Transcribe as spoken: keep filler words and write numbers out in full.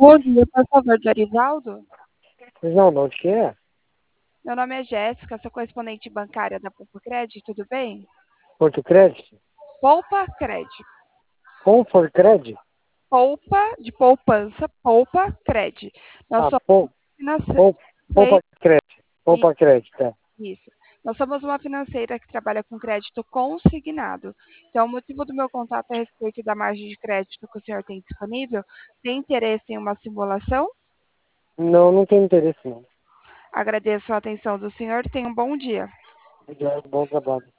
Bom dia, por favor, Dorivaldo. Não, não, de quem é? Meu nome é Jéssica, sou correspondente bancária da Poupa Cred, tudo bem? Porto Crédito? Poupa Cred. Comfort Credit? Poupa, de poupança, Poupa Cred. Nós Ah, somos Pou, financeira. Pou, Poupa Credit. Poupa Credit, é. Isso. Nós somos uma financeira que trabalha com crédito consignado. Então, o motivo do meu contato é a respeito da margem de crédito que o senhor tem disponível. Tem interesse em uma simulação? Não, não tem interesse não. Agradeço a atenção do senhor. Tenha um bom dia. Obrigado, bom trabalho.